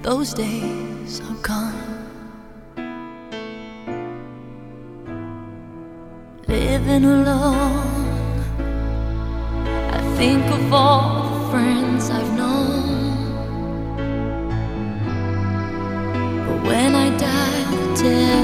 those days are gone. Living alone, I think of all the friends I've known. But when I die, I'll tell